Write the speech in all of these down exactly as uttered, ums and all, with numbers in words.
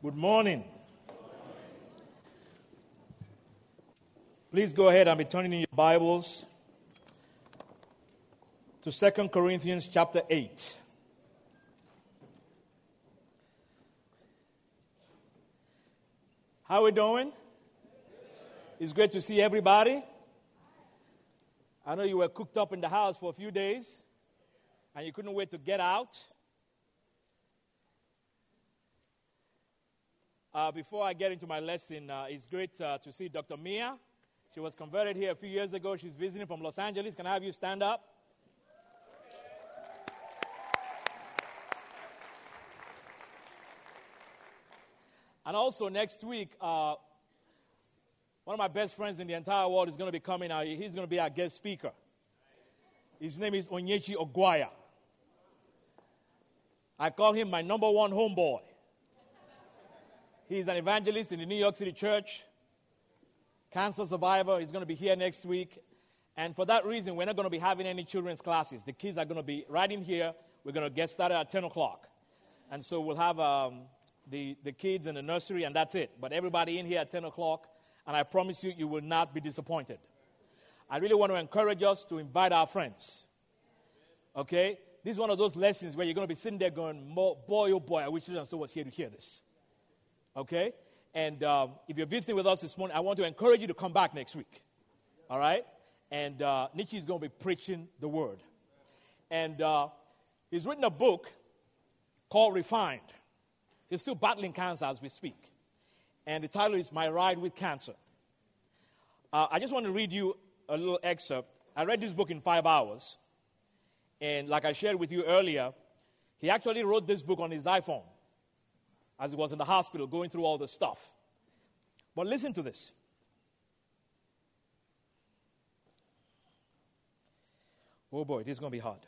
Good morning. Please go ahead and be turning in your Bibles to Second Corinthians chapter eight. How are we doing? It's great to see everybody. I know you were cooped up in the house for a few days and you couldn't wait to get out. Uh, before I get into my lesson, uh, it's great uh, to see Doctor Mia. She was converted here a few years ago. She's visiting from Los Angeles. Can I have you stand up? And also next week, uh, one of my best friends in the entire world is going to be coming out. He's going to be our guest speaker. His name is Onyechi Ogwaya. I call him my number one homeboy. He's an evangelist in the New York City church, cancer survivor. He's going to be here next week. And for that reason, we're not going to be having any children's classes. The kids are going to be right in here. We're going to get started at ten o'clock. And so we'll have um, the, the kids in the nursery, and that's it. But everybody in here at ten o'clock, and I promise you, you will not be disappointed. I really want to encourage us to invite our friends. Okay? This is one of those lessons where you're going to be sitting there going, boy, oh boy, I wish so was here to hear this. Okay? And um, if you're visiting with us this morning, I want to encourage you to come back next week. All right? And uh, Nietzsche is going to be preaching the word. And uh, he's written a book called Refined. He's still battling cancer as we speak. And the title is My Ride with Cancer. Uh, I just want to read you a little excerpt. I read this book in five hours. And like I shared with you earlier, he actually wrote this book on his iPhone as he was in the hospital going through all the stuff. But listen to this. Oh boy, this is going to be hard.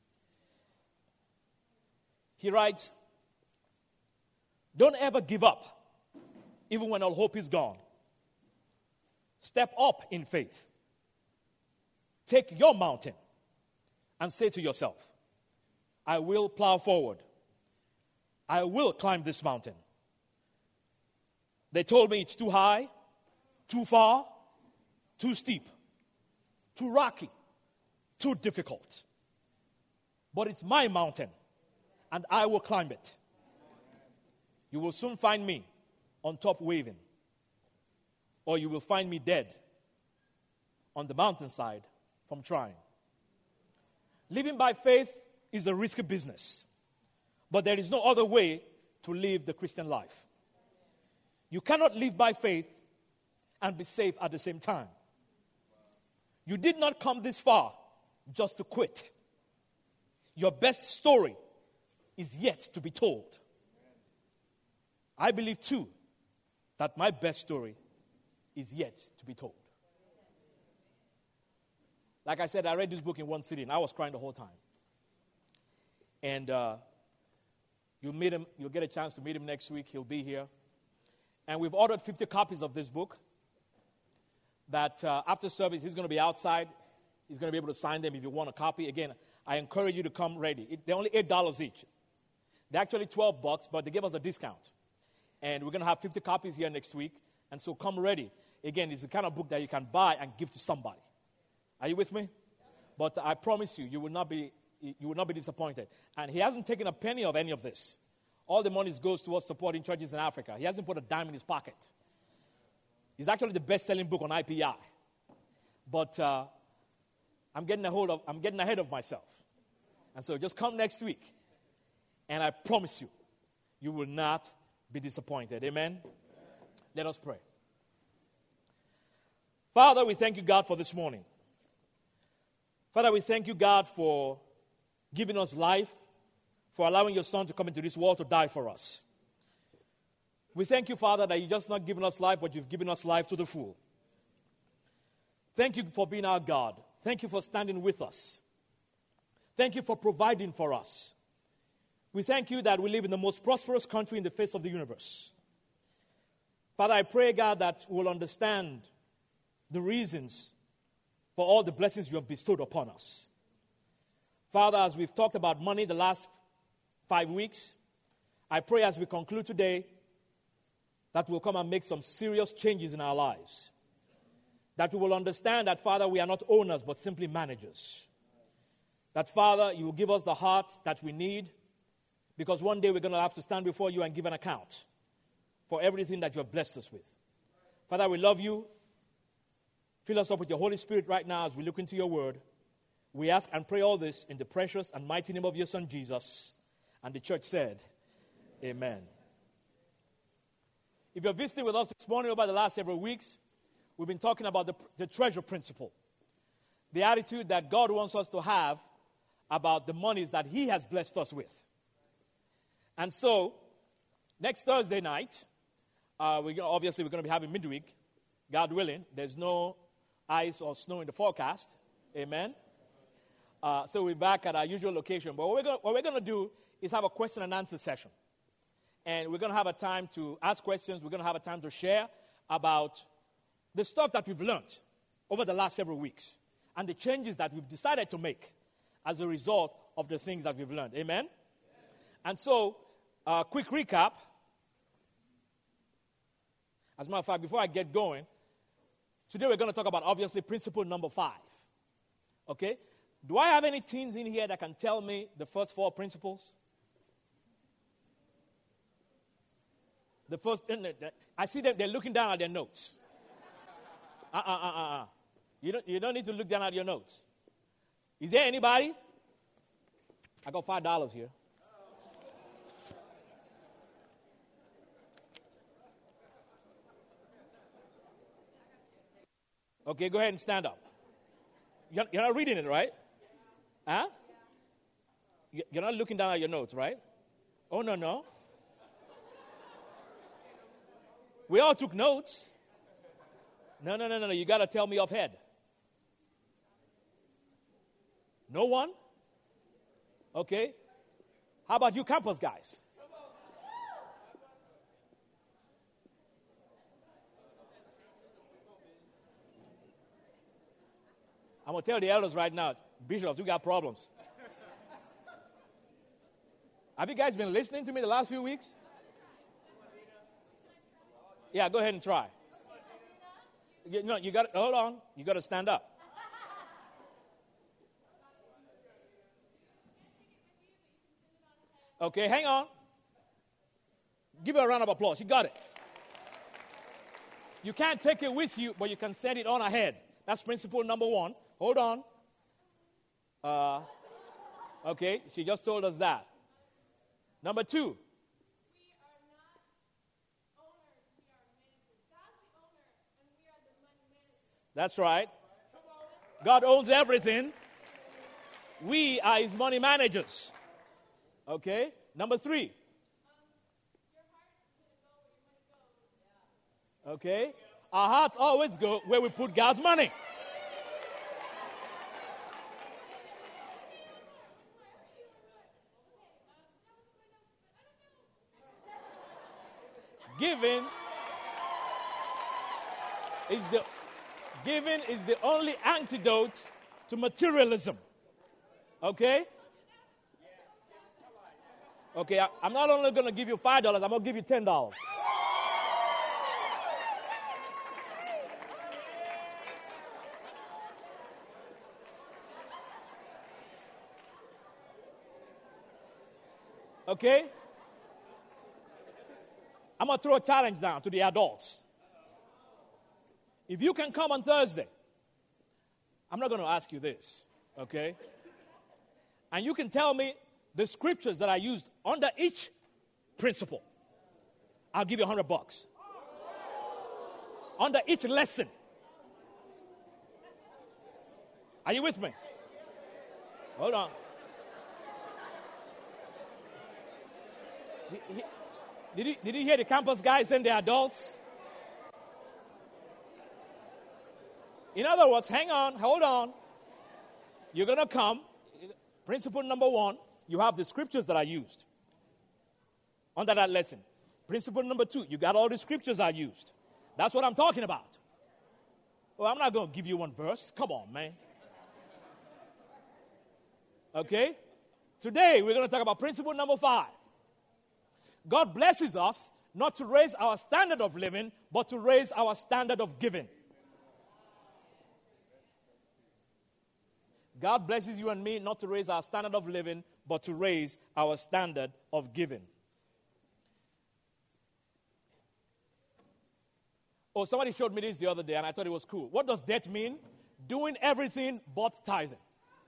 He writes, don't ever give up, even when all hope is gone. Step up in faith. Take your mountain and say to yourself, I will plow forward. I will climb this mountain. They told me it's too high, too far, too steep, too rocky, too difficult. But it's my mountain, and I will climb it. You will soon find me on top waving, or you will find me dead on the mountainside from trying. Living by faith is a risky business. But there is no other way to live the Christian life. You cannot live by faith and be safe at the same time. You did not come this far just to quit. Your best story is yet to be told. I believe, too, that my best story is yet to be told. Like I said, I read this book in one sitting. I was crying the whole time. And uh, You'll meet him. You'll get a chance to meet him next week. He'll be here. And we've ordered fifty copies of this book that uh, after service, he's going to be outside. He's going to be able to sign them if you want a copy. Again, I encourage you to come ready. It, they're only eight dollars each. They're actually twelve bucks, but they give us a discount. And we're going to have fifty copies here next week. And so come ready. Again, it's the kind of book that you can buy and give to somebody. Are you with me? But I promise you, you will not be You will not be disappointed. And he hasn't taken a penny of any of this. All the money goes towards supporting churches in Africa. He hasn't put a dime in his pocket. It's actually the best-selling book on I P I. But uh, I'm getting a hold of, I'm getting ahead of myself. And so just come next week. And I promise you, you will not be disappointed. Amen? Amen. Let us pray. Father, we thank you, God, for this morning. Father, we thank you, God, for giving us life, for allowing your Son to come into this world to die for us. We thank you, Father, that you've just not given us life, but you've given us life to the full. Thank you for being our God. Thank you for standing with us. Thank you for providing for us. We thank you that we live in the most prosperous country in the face of the universe. Father, I pray, God, that we'll understand the reasons for all the blessings you have bestowed upon us. Father, as we've talked about money the last five weeks, I pray as we conclude today that will come and make some serious changes in our lives. That we will understand that, Father, we are not owners, but simply managers. That, Father, you will give us the heart that we need, because one day we're going to have to stand before you and give an account for everything that you have blessed us with. Father, we love you. Fill us up with your Holy Spirit right now as we look into your word. We ask and pray all this in the precious and mighty name of your Son, Jesus. And the church said, amen. If you're visiting with us this morning over the last several weeks, we've been talking about the, the treasure principle. The attitude that God wants us to have about the monies that he has blessed us with. And so, next Thursday night, uh, we obviously we're going to be having midweek, God willing. There's no ice or snow in the forecast. Amen. Uh, so we're back at our usual location. But what we're, gonna, what we're going to do is have a question and answer session. And we're going to have a time to ask questions. We're going to have a time to share about the stuff that we've learned over the last several weeks and the changes that we've decided to make as a result of the things that we've learned. Amen? Amen. And so, uh, quick recap. As a matter of fact, before I get going, today we're going to talk about, obviously, principle number five. Okay? Do I have any teens in here that can tell me the first four principles? The first, I see them, they're looking down at their notes. Uh, uh, uh, uh, uh. You don't, you don't need to look down at your notes. Is there anybody? I got five dollars here. Okay, go ahead and stand up. You're, you're not reading it, right? Huh? You're not looking down at your notes, right? Oh, no, no. We all took notes. No, no, no, no, no. You got to tell me offhand. No one? Okay. How about you campus guys? I'm going to tell the elders right now, bishops, we got problems. Have you guys been listening to me the last few weeks? Yeah, go ahead and try. You, no, you got hold on. You got to stand up. Okay, hang on. Give her a round of applause. You got it. You can't take it with you, but you can send it on ahead. That's principle number one. Hold on. Uh, okay, she just told us that. Number two. That's right. God owns everything. We are his money managers. Okay? Number three. Okay? Our hearts always go where we put God's money. Giving is the Giving is the only antidote to materialism. Okay? Okay, I, I'm not only going to give you five dollars, I'm going to give you ten dollars. Okay? I'm going to throw a challenge down to the adults. If you can come on Thursday, I'm not going to ask you this, okay? And you can tell me the scriptures that I used under each principle. I'll give you a hundred bucks. Under each lesson. Are you with me? Hold on. Did you, did you hear the campus guys and the adults? In other words, hang on, hold on. You're going to come. Principle number one, you have the scriptures that I used under that lesson. Principle number two, you got all the scriptures I used. That's what I'm talking about. Well, I'm not going to give you one verse. Come on, man. Okay? Today, we're going to talk about principle number five. God blesses us not to raise our standard of living, but to raise our standard of giving. God blesses you and me not to raise our standard of living, but to raise our standard of giving. Oh, somebody showed me this the other day, and I thought it was cool. What does debt mean? Doing everything but tithing.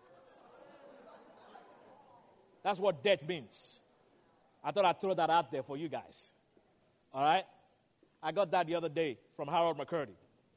That's what debt means. I thought I'd throw that out there for you guys. All right? I got that the other day from Harold McCurdy.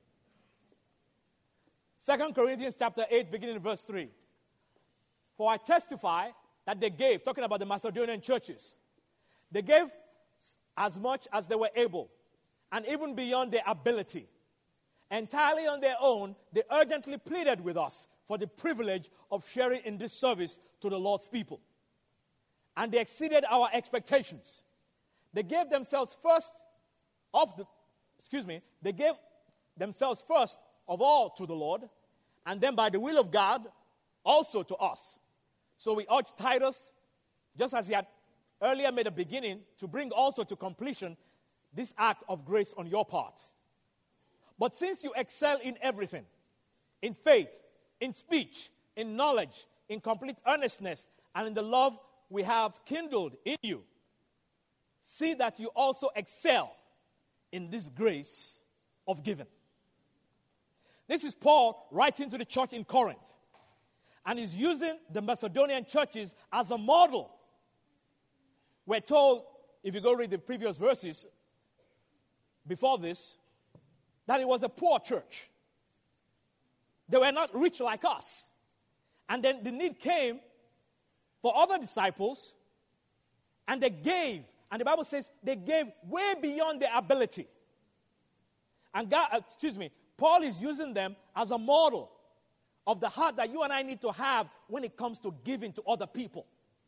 Second Corinthians chapter eight, beginning in verse three. For I testify that they gave, talking about the Macedonian churches, they gave as much as they were able, and even beyond their ability. Entirely on their own, they urgently pleaded with us for the privilege of sharing in this service to the Lord's people. And they exceeded our expectations. They gave themselves first of the, excuse me, they gave themselves first of all to the Lord, and then by the will of God, also to us. So we urge Titus, just as he had earlier made a beginning, to bring also to completion this act of grace on your part. But since you excel in everything, in faith, in speech, in knowledge, in complete earnestness, and in the love we have kindled in you, see that you also excel in this grace of giving. This is Paul writing to the church in Corinth. And he's using the Macedonian churches as a model. We're told, if you go read the previous verses before this, that it was a poor church. They were not rich like us. And then the need came for other disciples, and they gave. And the Bible says they gave way beyond their ability. And God, excuse me, Paul is using them as a model of the heart that you and I need to have when it comes to giving to other people.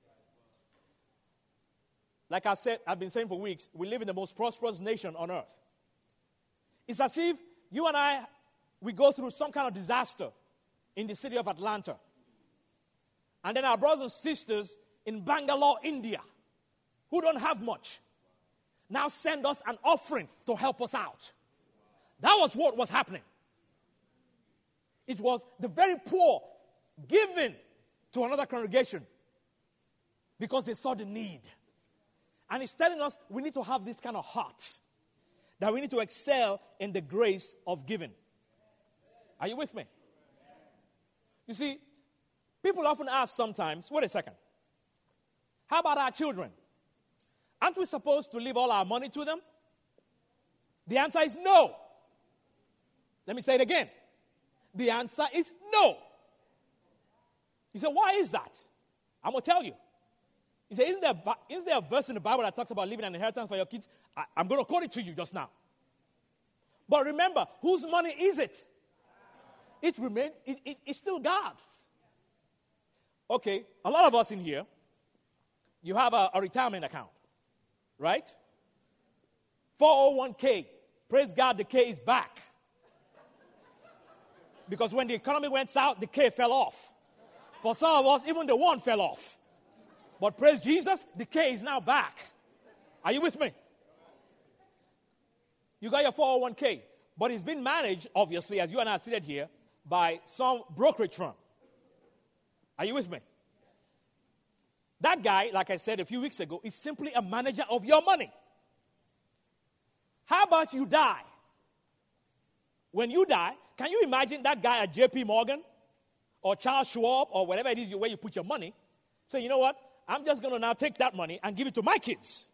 Like I said, I've been saying for weeks, we live in the most prosperous nation on earth. It's as if you and I, we go through some kind of disaster in the city of Atlanta. And then our brothers and sisters in Bangalore, India, who don't have much, now send us an offering to help us out. That was what was happening. It was the very poor giving to another congregation because they saw the need. And it's telling us we need to have this kind of heart, that we need to excel in the grace of giving. Are you with me? You see, people often ask sometimes, wait a second, how about our children? Aren't we supposed to leave all our money to them? The answer is no. Let me say it again. The answer is no. You say, why is that? I'm going to tell you. You say, isn't there, isn't there a verse in the Bible that talks about leaving an inheritance for your kids? I, I'm going to quote it to you just now. But remember, whose money is it? It remain, it, it, it's still God's. Okay, a lot of us in here, you have a, a retirement account, right? four oh one k. Praise God, the K is back. Because when the economy went south, the K fell off. For some of us, even the one fell off. But praise Jesus, the K is now back. Are you with me? You got your four oh one k. But it's been managed, obviously, as you and I are seated here, by some brokerage firm. Are you with me? That guy, like I said a few weeks ago, is simply a manager of your money. How about you die? When you die, can you imagine that guy at J P Morgan or Charles Schwab or whatever it is where you put your money, say, you know what, I'm just going to now take that money and give it to my kids.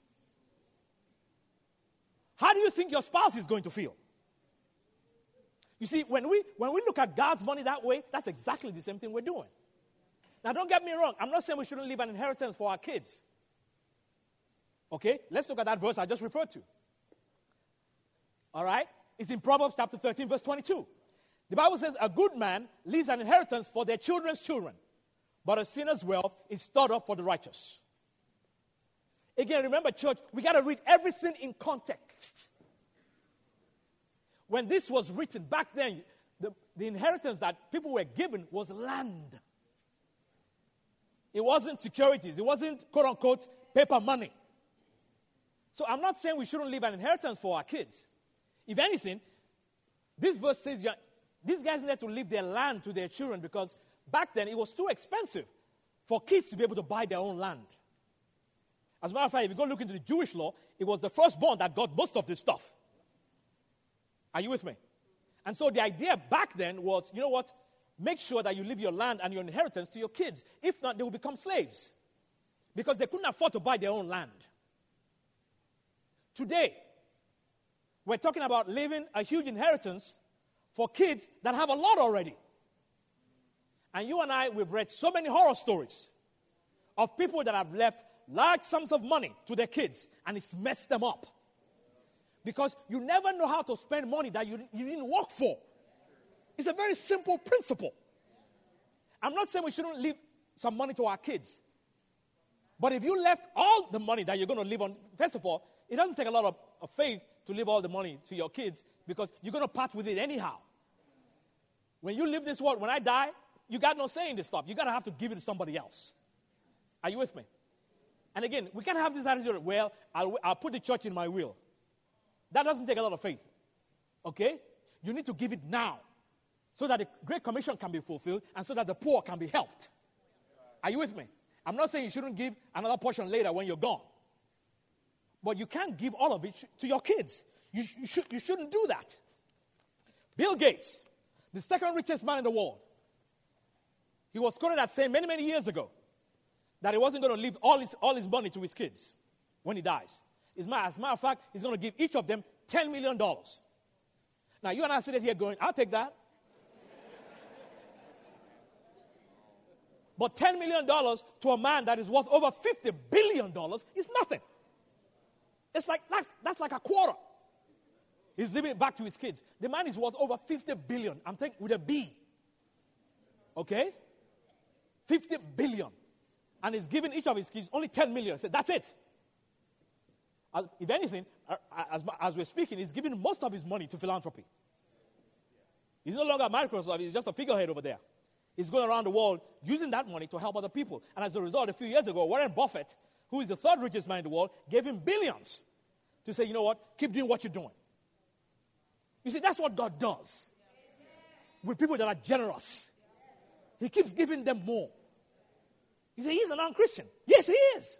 How do you think your spouse is going to feel? You see, when we, when we look at God's money that way, that's exactly the same thing we're doing. Now, don't get me wrong. I'm not saying we shouldn't leave an inheritance for our kids. Okay? Let's look at that verse I just referred to. All right? It's in Proverbs chapter thirteen, verse twenty-two. The Bible says, a good man leaves an inheritance for their children's children, but a sinner's wealth is stored up for the righteous. Again, remember, church, we got to read everything in context. When this was written back then, the, the inheritance that people were given was land. It wasn't securities. It wasn't, quote-unquote, paper money. So I'm not saying we shouldn't leave an inheritance for our kids. If anything, this verse says you're, these guys needed to leave their land to their children because back then it was too expensive for kids to be able to buy their own land. As a matter of fact, if you go look into the Jewish law, it was the firstborn that got most of this stuff. Are you with me? And so the idea back then was, you know what? Make sure that you leave your land and your inheritance to your kids. If not, they will become slaves because they couldn't afford to buy their own land. Today, we're talking about leaving a huge inheritance for kids that have a lot already. And you and I, we've read so many horror stories of people that have left large sums of money to their kids, and it's messed them up. Because you never know how to spend money that you, you didn't work for. It's a very simple principle. I'm not saying we shouldn't leave some money to our kids. But if you left all the money that you're going to live on, first of all, it doesn't take a lot of, of faith to leave all the money to your kids because you're going to part with it anyhow. When you leave this world, when I die, you got no say in this stuff. You're going to have to give it to somebody else. Are you with me? And again, we can't have this attitude, well, I'll, I'll put the church in my will. That doesn't take a lot of faith. Okay? You need to give it now so that the Great Commission can be fulfilled and so that the poor can be helped. Are you with me? I'm not saying you shouldn't give another portion later when you're gone. But you can't give all of it to your kids. You, you, should, you shouldn't do that. Bill Gates, the second richest man in the world, he was quoted as saying many, many years ago that he wasn't going to leave all his, all his money to his kids when he dies. As a matter of fact, he's going to give each of them ten million dollars. Now, you and I sit here going, I'll take that. But ten million dollars to a man that is worth over fifty billion dollars is nothing. It's like, that's, that's like a quarter. He's leaving it back to his kids. The man is worth over fifty billion dollars. I'm taking with a B. Okay? fifty billion dollars. And he's giving each of his kids only ten million dollars. That's it. As, if anything, as, as we're speaking, he's giving most of his money to philanthropy. He's no longer Microsoft. He's just a figurehead over there. He's going around the world using that money to help other people. And as a result, a few years ago, Warren Buffett, who is the third richest man in the world, gave him billions to say, you know what, keep doing what you're doing. You see, that's what God does with people that are generous. He keeps giving them more. You say, he's a non-Christian. Yes, he is.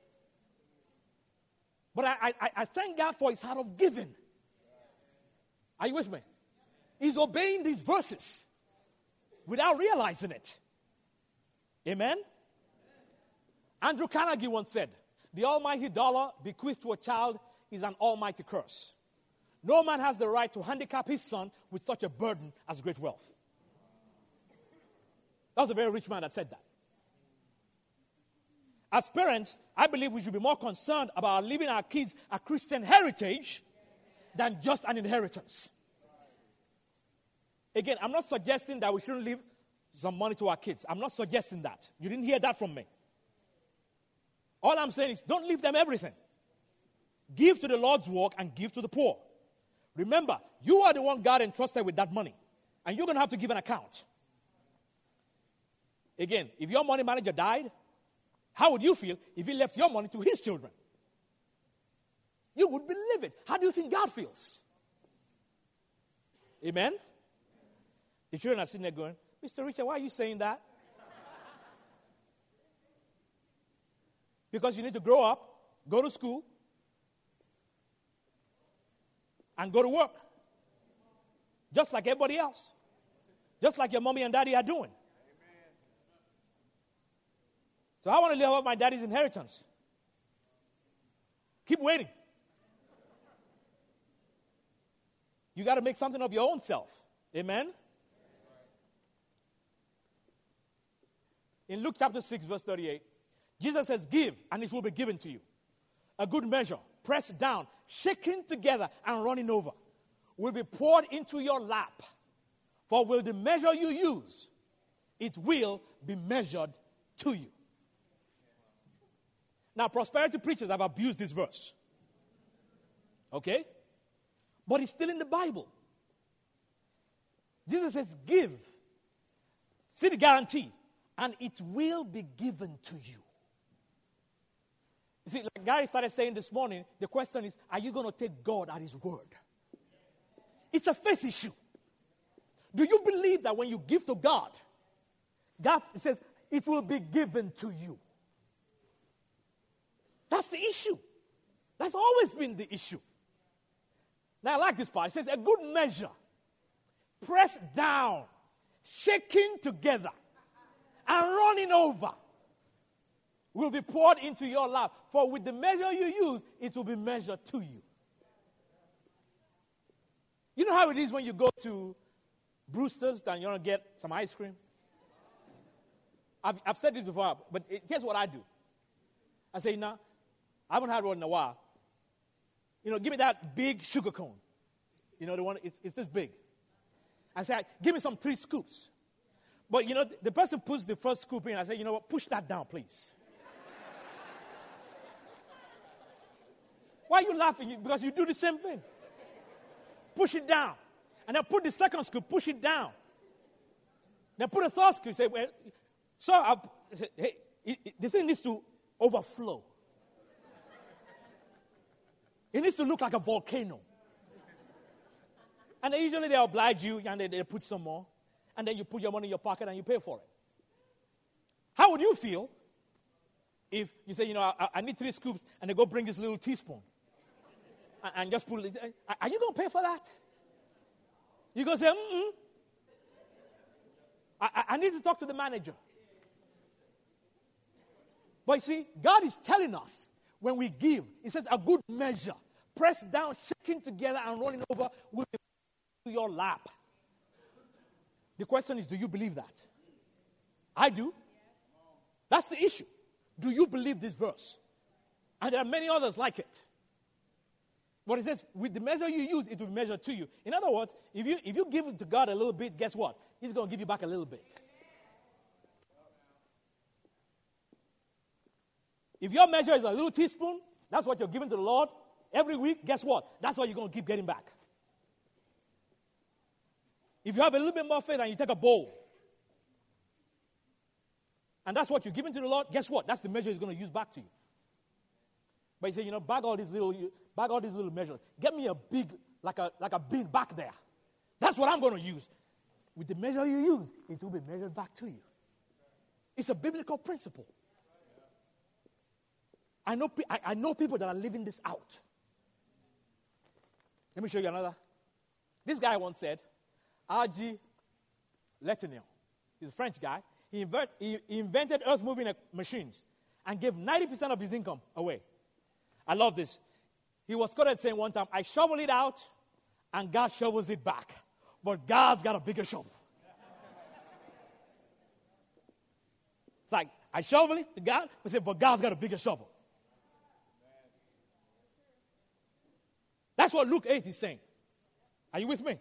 But I, I, I thank God for his heart of giving. Are you with me? He's obeying these verses without realizing it. Amen? Andrew Carnegie once said, the almighty dollar bequeathed to a child is an almighty curse. No man has the right to handicap his son with such a burden as great wealth. That was a very rich man that said that. As parents, I believe we should be more concerned about leaving our kids a Christian heritage than just an inheritance. Again, I'm not suggesting that we shouldn't leave some money to our kids. I'm not suggesting that. You didn't hear that from me. All I'm saying is don't leave them everything. Give to the Lord's work and give to the poor. Remember, you are the one God entrusted with that money. And you're going to have to give an account. Again, if your money manager died, how would you feel if he left your money to his children? You would be livid. How do you think God feels? Amen? The children are sitting there going, Mister Richard, why are you saying that? Because you need to grow up, go to school, and go to work. Just like everybody else. Just like your mommy and daddy are doing. So I want to live off my daddy's inheritance. Keep waiting. You got to make something of your own self. Amen? In Luke chapter six, verse thirty-eight, Jesus says, give, and it will be given to you. A good measure, pressed down, shaken together, and running over, will be poured into your lap. For will the measure you use, it will be measured to you. Now, prosperity preachers have abused this verse. Okay? But it's still in the Bible. Jesus says, give. See the guarantee. And it will be given to you. See, like Gary started saying this morning, the question is, are you going to take God at his word? It's a faith issue. Do you believe that when you give to God, God says, it will be given to you? That's the issue. That's always been the issue. Now, I like this part. It says, a good measure, pressed down, shaking together, and running over, will be poured into your lap. For with the measure you use, it will be measured to you. You know how it is when you go to Brewster's and you want to get some ice cream? I've, I've said this before, but it, here's what I do. I say, no, I haven't had one in a while. You know, give me that big sugar cone. You know, the one, it's, it's this big. I say, give me some three scoops. But, you know, the person puts the first scoop in. I say, you know what, push that down, please. Why are you laughing? Because you do the same thing. Push it down. And then put the second scoop, push it down. Then put a third scoop. Say, well, so I say, hey, it, it, the thing needs to overflow. It needs to look like a volcano. And then usually they oblige you and they, they put some more. And then you put your money in your pocket and you pay for it. How would you feel if you say, you know, I, I need three scoops, and they go bring this little teaspoon and, and just put it, are you going to pay for that? You go say, mm-mm. I, I need to talk to the manager. But you see, God is telling us when we give, He says a good measure, pressed down, shaking together, and running over will be to your lap. The question is, do you believe that? I do. That's the issue. Do you believe this verse? And there are many others like it. But it says, with the measure you use, it will be measured to you. In other words, if you if you give it to God a little bit, guess what? He's going to give you back a little bit. If your measure is a little teaspoon, that's what you're giving to the Lord every week, guess what? That's what you're going to keep getting back. If you have a little bit more faith and you take a bowl, and that's what you're giving to the Lord, guess what? That's the measure He's going to use back to you. But you say, you know, bag all these little, bag all these little measures. Get me a big, like a like a bin back there. That's what I'm going to use. With the measure you use, it will be measured back to you. It's a biblical principle. I know, I, I know people that are living this out. Let me show you another. This guy once said, R G Letourneau, he's a French guy. He, invert, he, he invented earth-moving machines and gave ninety percent of his income away. I love this. He was quoted saying one time, I shovel it out and God shovels it back. But God's got a bigger shovel. It's like, I shovel it to God, but, say, but God's got a bigger shovel. That's what Luke eight is saying. Are you with me?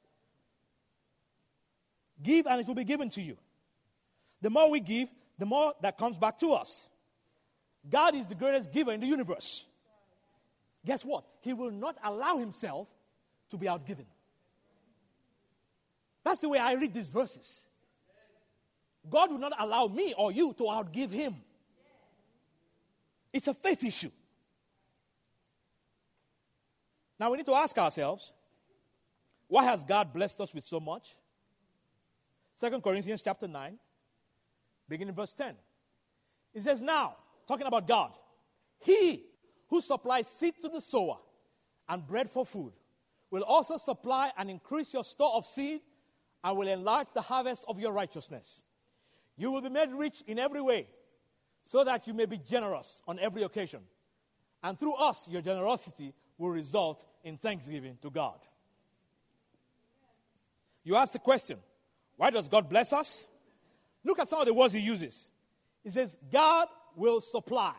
Give and it will be given to you. The more we give, the more that comes back to us. God is the greatest giver in the universe. Guess what? He will not allow Himself to be outgiven. That's the way I read these verses. God will not allow me or you to outgive Him. It's a faith issue. Now we need to ask ourselves, why has God blessed us with so much? Second Corinthians chapter nine, beginning verse ten. It says, now, talking about God, He who supplies seed to the sower and bread for food will also supply and increase your store of seed and will enlarge the harvest of your righteousness. You will be made rich in every way so that you may be generous on every occasion. And through us, your generosity will result in thanksgiving to God. You ask the question, why does God bless us? Look at some of the words He uses. He says, God will supply.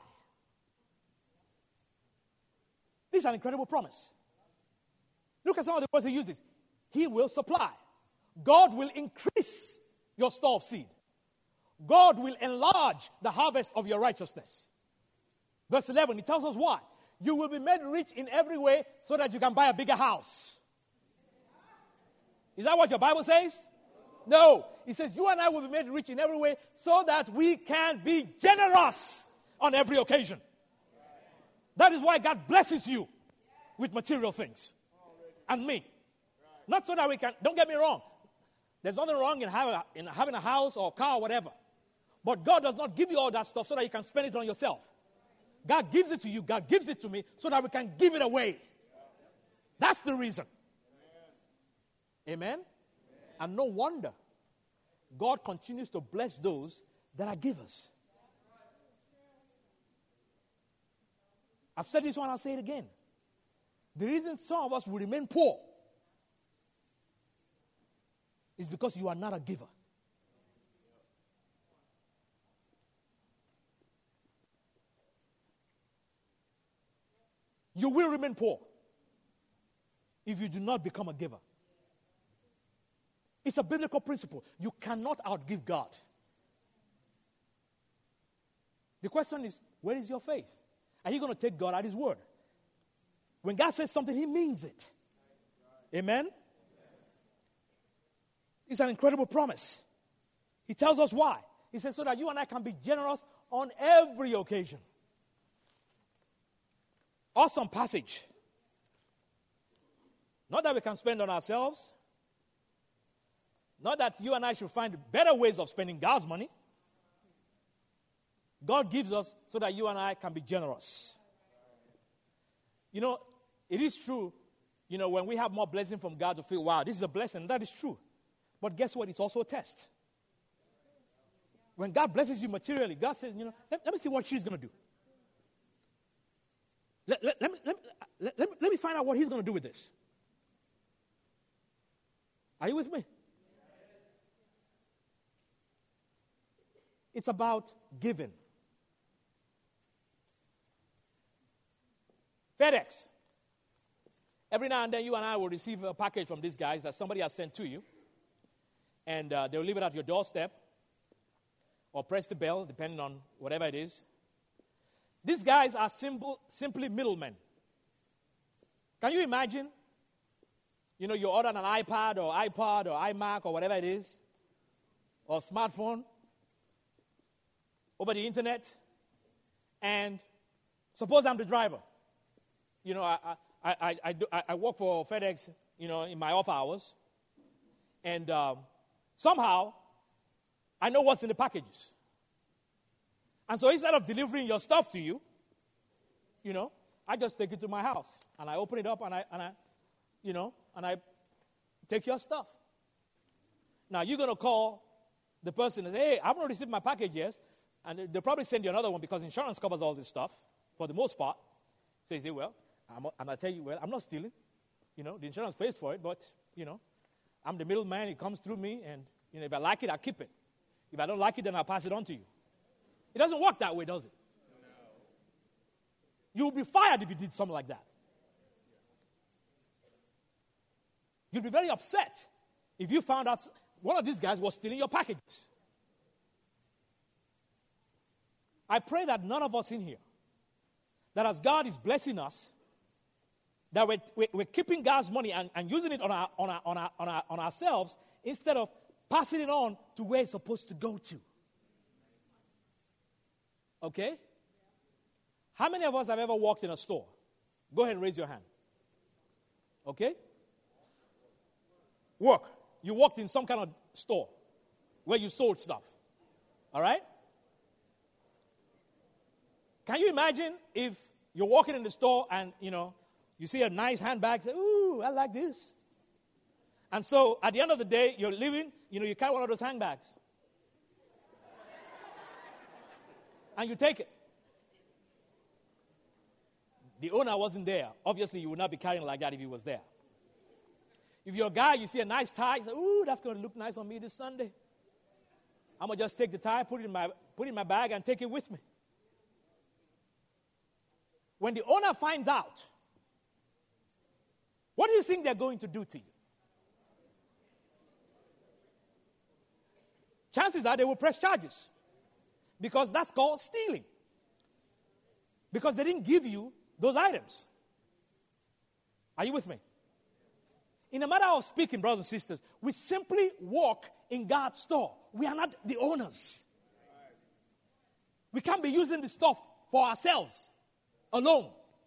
This is an incredible promise. Look at some of the words He uses. He will supply. God will increase your store of seed. God will enlarge the harvest of your righteousness. Verse eleven, He tells us why. You will be made rich in every way so that you can buy a bigger house. Is that what your Bible says? No. It says you and I will be made rich in every way so that we can be generous on every occasion. That is why God blesses you with material things. And me. Not so that we can, don't get me wrong. There's nothing wrong in having, a, in having a house or a car or whatever. But God does not give you all that stuff so that you can spend it on yourself. God gives it to you. God gives it to me so that we can give it away. That's the reason. Amen? Amen? And no wonder God continues to bless those that are givers. I've said this one, I'll say it again. The reason some of us will remain poor is because you are not a giver. You will remain poor if you do not become a giver. It's a biblical principle. You cannot outgive God. The question is, where is your faith? Are you going to take God at His word? When God says something, He means it. Amen? It's an incredible promise. He tells us why. He says so that you and I can be generous on every occasion. Awesome passage. Not that we can spend on ourselves. Not that you and I should find better ways of spending God's money. God gives us so that you and I can be generous. You know, it is true, you know, when we have more blessing from God to feel, wow, this is a blessing. That is true. But guess what? It's also a test. When God blesses you materially, God says, you know, let, let me see what she's going to do. Let, let, let, me, let, let, let, me, let me find out what He's going to do with this. Are you with me? It's about giving. FedEx. Every now and then you and I will receive a package from these guys that somebody has sent to you. And uh, they'll leave it at your doorstep. Or press the bell, depending on whatever it is. These guys are simple, simply middlemen. Can you imagine? You know, you order an iPad or iPod or iMac or whatever it is. Or smartphone. Over the internet. And suppose I'm the driver. You know, I I, I, I, do, I work for FedEx, you know, in my off hours. And um, somehow, I know what's in the packages. And so instead of delivering your stuff to you, you know, I just take it to my house. And I open it up and I, and I you know, and I take your stuff. Now, you're going to call the person and say, hey, I haven't received my package yet. And they'll probably send you another one because insurance covers all this stuff for the most part. So you say, well, I'm, and I tell you, well, I'm not stealing. You know, the insurance pays for it, but, you know, I'm the middleman. It comes through me, and, you know, if I like it, I keep it. If I don't like it, then I'll pass it on to you. It doesn't work that way, does it? No. You'll be fired if you did something like that. You'd be very upset if you found out one of these guys was stealing your packages. I pray that none of us in here, that as God is blessing us, that we're, we're, we're keeping God's money and, and using it on, our, on, our, on, our, on, our, on ourselves instead of passing it on to where it's supposed to go to. Okay? How many of us have ever walked in a store? Go ahead and raise your hand. Okay? Work. You walked in some kind of store where you sold stuff. All right? Can you imagine if you're walking in the store and, you know, you see a nice handbag, say, ooh, I like this. And so at the end of the day, you're leaving, you know, you carry one of those handbags. And you take it. The owner wasn't there. Obviously, you would not be carrying like that if he was there. If you're a guy, you see a nice tie, you say, ooh, that's going to look nice on me this Sunday. I'm going to just take the tie, put it in my, put it in my bag, and take it with me. When the owner finds out, what do you think they're going to do to you? Chances are they will press charges. Because that's called stealing. Because they didn't give you those items. Are you with me? In a matter of speaking, brothers and sisters, we simply walk in God's store. We are not the owners. We can't be using the stuff for ourselves alone.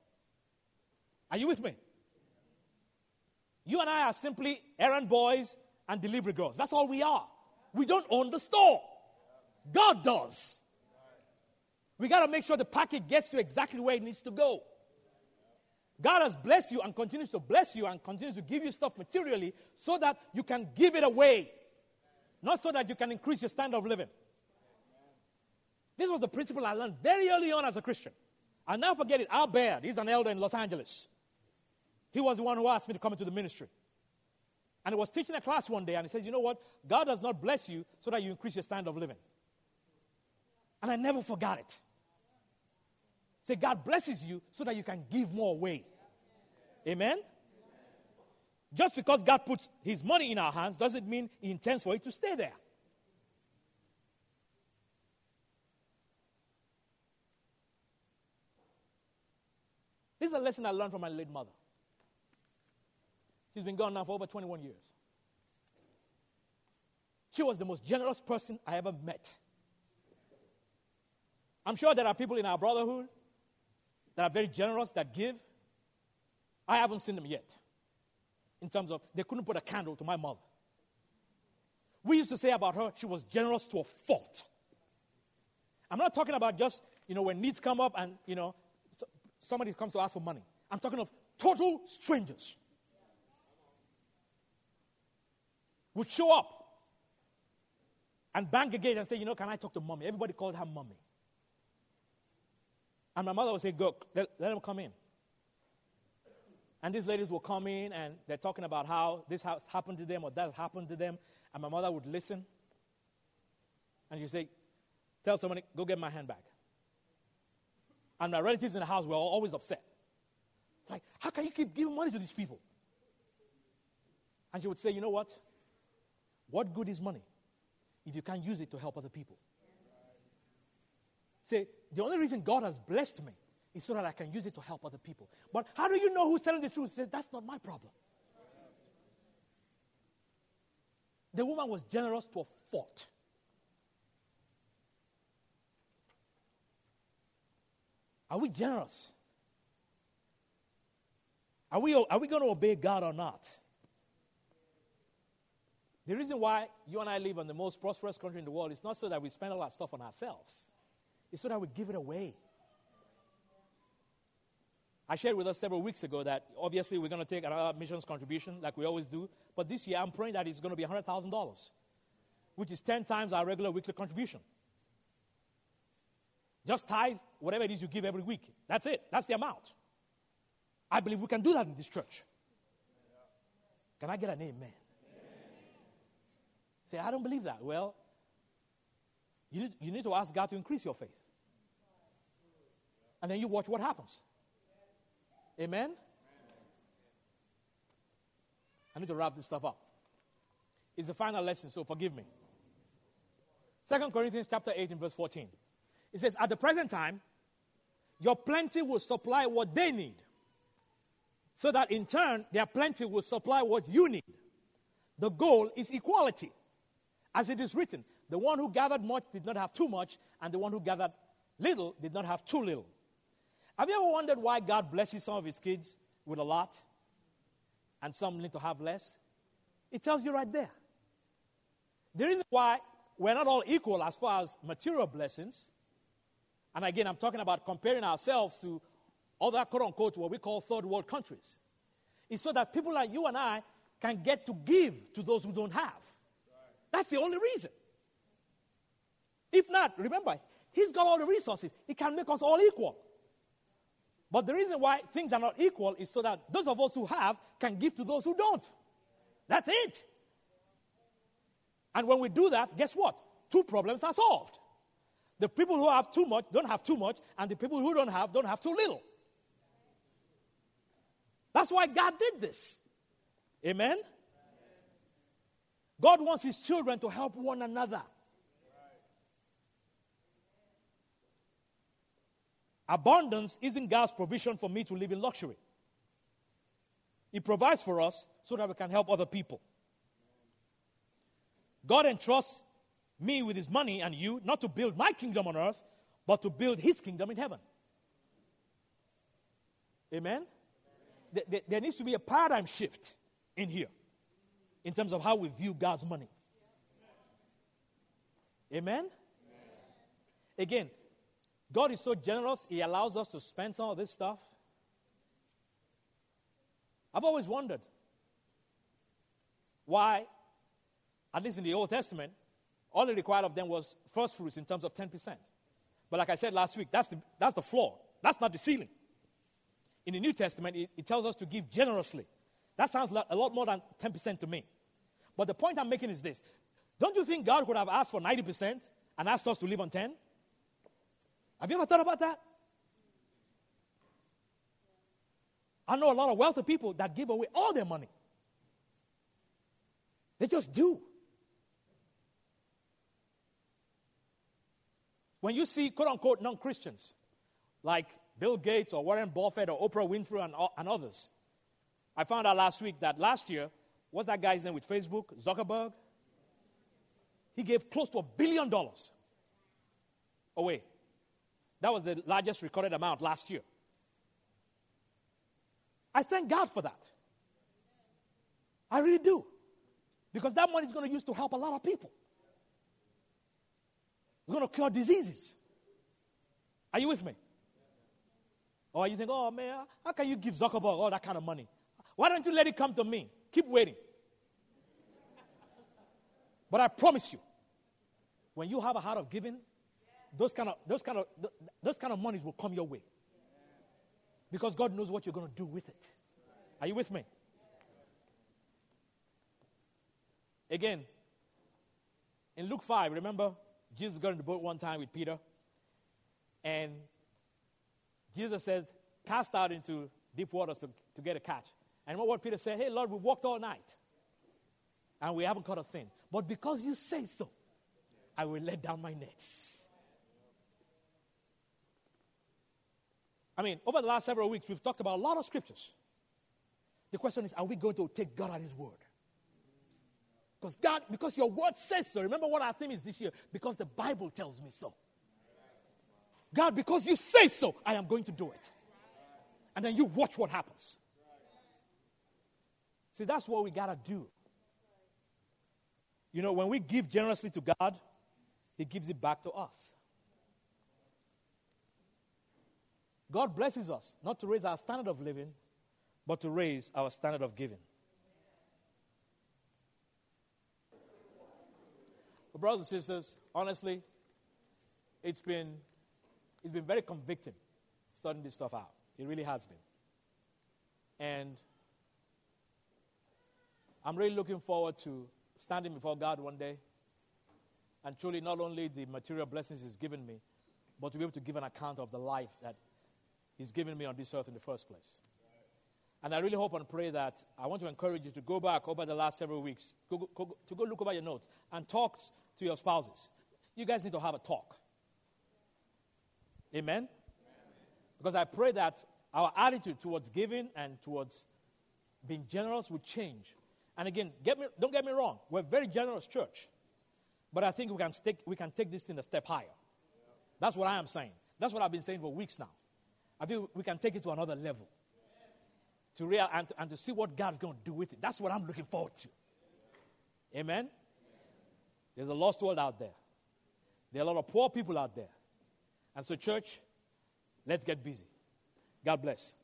Are you with me? You and I are simply errand boys and delivery girls. That's all we are. We don't own the store. God does. We got to make sure the package gets to exactly where it needs to go. God has blessed you and continues to bless you and continues to give you stuff materially so that you can give it away. Not so that you can increase your standard of living. This was the principle I learned very early on as a Christian. I'll never forget it. Al Baird, he's an elder in Los Angeles. He was the one who asked me to come into the ministry. And he was teaching a class one day, and he says, you know what? God does not bless you so that you increase your standard of living. And I never forgot it. Say, God blesses you so that you can give more away. Amen? Just because God puts his money in our hands doesn't mean he intends for it to stay there. This is a lesson I learned from my late mother. She's been gone now for over twenty-one years. She was the most generous person I ever met. I'm sure there are people in our brotherhood that are very generous, that give. I haven't seen them yet. In terms of, they couldn't put a candle to my mother. We used to say about her, she was generous to a fault. I'm not talking about just, you know, when needs come up and, you know, somebody comes to ask for money. I'm talking of total strangers. Would show up and bang a gate and say, you know, can I talk to mommy? Everybody called her mommy. And my mother would say, go, let, let them come in. And these ladies will come in and they're talking about how this has happened to them or that has happened to them. And my mother would listen. And she'd say, tell somebody, go get my handbag. And my relatives in the house were always upset. It's like, how can you keep giving money to these people? And she would say, you know what? What good is money if you can't use it to help other people? Say, the only reason God has blessed me is so that I can use it to help other people. But how do you know who's telling the truth? Say, that's not my problem. The woman was generous to a fault. Are we generous? Are we, are we going to obey God or not? The reason why you and I live in the most prosperous country in the world is not so that we spend all our stuff on ourselves. It's so that we give it away. I shared with us several weeks ago that obviously we're going to take another missions contribution like we always do. But this year I'm praying that it's going to be one hundred thousand dollars, which is ten times our regular weekly contribution. Just tithe whatever it is you give every week. That's it. That's the amount. I believe we can do that in this church. Can I get an amen? Amen. Say, I don't believe that. Well, you need, you need to ask God to increase your faith. And then you watch what happens. Amen? I need to wrap this stuff up. It's the final lesson, so forgive me. Second Corinthians chapter eight and verse fourteen. It says, at the present time, your plenty will supply what they need, so that in turn, their plenty will supply what you need. The goal is equality. As it is written, the one who gathered much did not have too much, and the one who gathered little did not have too little. Have you ever wondered why God blesses some of his kids with a lot, and some need to have less? It tells you right there. The reason why we're not all equal as far as material blessings, and again, I'm talking about comparing ourselves to other, quote-unquote, what we call third world countries, is so that people like you and I can get to give to those who don't have. That's the only reason. If not, remember, he's got all the resources. He can make us all equal. But the reason why things are not equal is so that those of us who have can give to those who don't. That's it. And when we do that, guess what? Two problems are solved. The people who have too much don't have too much, and the people who don't have don't have too little. That's why God did this. Amen? God wants his children to help one another. Abundance isn't God's provision for me to live in luxury. He provides for us so that we can help other people. God entrusts me with his money and you, not to build my kingdom on earth, but to build his kingdom in heaven. Amen? th- th- there needs to be a paradigm shift in here in terms of how we view God's money. Amen? Amen? Again, God is so generous, He allows us to spend some of this stuff. I've always wondered why, at least in the Old Testament, all it required of them was first fruits in terms of ten percent. But like I said last week, that's the, that's the floor. That's not the ceiling. In the New Testament, it, it tells us to give generously. That sounds a lot more than ten percent to me. But the point I'm making is this. Don't you think God could have asked for ninety percent and asked us to live on ten? Have you ever thought about that? I know a lot of wealthy people that give away all their money. They just do. When you see quote-unquote non-Christians like Bill Gates or Warren Buffett or Oprah Winfrey and, and others, I found out last week that last year, what's that guy's name with Facebook? Zuckerberg? He gave close to a billion dollars away. That was the largest recorded amount last year. I thank God for that. I really do. Because that money is going to use to help a lot of people. It's going to cure diseases. Are you with me? Or you think, oh man, how can you give Zuckerberg all that kind of money? Why don't you let it come to me? Keep waiting. But I promise you, when you have a heart of giving, those kind of those kind of those kind of monies will come your way. Because God knows what you're going to do with it. Are you with me? Again, in Luke five, remember, Jesus got in the boat one time with Peter. And Jesus said, cast out into deep waters to, to get a catch. And remember what Peter said? Hey, Lord, we've walked all night. And we haven't caught a thing. But because you say so, I will let down my nets. I mean, over the last several weeks, we've talked about a lot of scriptures. The question is, are we going to take God at His word? Because God, because your word says so. Remember what our theme is this year? Because the Bible tells me so. God, because you say so, I am going to do it. And then you watch what happens. See, that's what we got to do. You know, when we give generously to God, He gives it back to us. God blesses us not to raise our standard of living, but to raise our standard of giving. But brothers and sisters, honestly, it's been it's been very convicting studying this stuff out. It really has been. And I'm really looking forward to standing before God one day and truly not only the material blessings He's given me, but to be able to give an account of the life that He's given me on this earth in the first place. And I really hope and pray that I want to encourage you to go back over the last several weeks, go, go, to go look over your notes and talk to your spouses. You guys need to have a talk. Amen? Amen? Because I pray that our attitude towards giving and towards being generous will change. And again, get me, don't get me wrong. We're a very generous church. But I think we can, stick, we can take this thing a step higher. That's what I am saying. That's what I've been saying for weeks now. I think we can take it to another level. To real and to, and to see what God's going to do with it. That's what I'm looking forward to. Amen? There's a lost world out there. There are a lot of poor people out there. And so, church, let's get busy. God bless.